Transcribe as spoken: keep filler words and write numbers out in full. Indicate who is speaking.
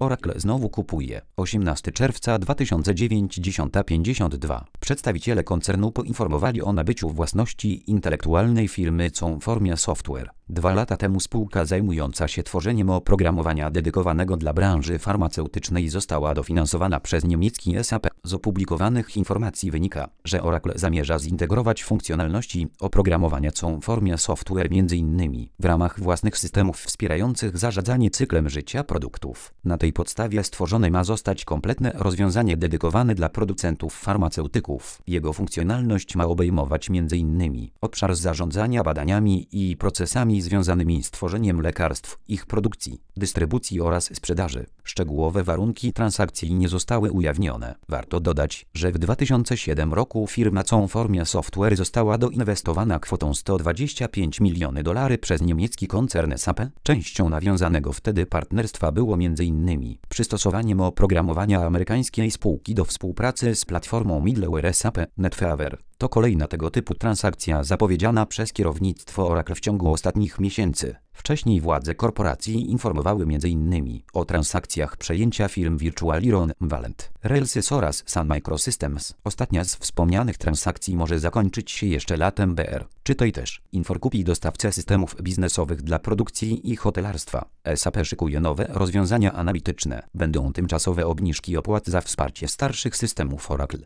Speaker 1: Oracle znowu kupuje. osiemnastego czerwca dwa tysiące dziewięć, dziesiąta pięćdziesiąt dwa. Przedstawiciele koncernu poinformowali o nabyciu własności intelektualnej firmy Conformia Software. Dwa lata temu spółka zajmująca się tworzeniem oprogramowania dedykowanego dla branży farmaceutycznej została dofinansowana przez niemiecki S A P. Z opublikowanych informacji wynika, że Oracle zamierza zintegrować funkcjonalności oprogramowania Conformia Software m.in. w ramach własnych systemów wspierających zarządzanie cyklem życia produktów. Na tej podstawie stworzone ma zostać kompletne rozwiązanie dedykowane dla producentów farmaceutyków. Jego funkcjonalność ma obejmować m.in. obszar zarządzania badaniami i procesami związanymi z tworzeniem lekarstw, ich produkcji, dystrybucji oraz sprzedaży. Szczegółowe warunki transakcji nie zostały ujawnione. Warto dodać, że w dwa tysiące siódmym roku firma Conformia Software została doinwestowana kwotą sto dwadzieścia pięć milionów dolarów przez niemiecki koncern S A P. Częścią nawiązanego wtedy partnerstwa było m.in. przystosowaniem oprogramowania amerykańskiej spółki do współpracy z platformą middleware S A P NetFever. To kolejna tego typu transakcja zapowiedziana przez kierownictwo Oracle w ciągu ostatnich miesięcy. Wcześniej władze korporacji informowały m.in. o transakcjach przejęcia firm Virtualiron, Valent, Railsys oraz Sun Microsystems. Ostatnia z wspomnianych transakcji może zakończyć się jeszcze latem B R. Czytaj też. Infor kupi dostawcę systemów biznesowych dla produkcji i hotelarstwa. S A P szykuje nowe rozwiązania analityczne. Będą tymczasowe obniżki opłat za wsparcie starszych systemów Oracle.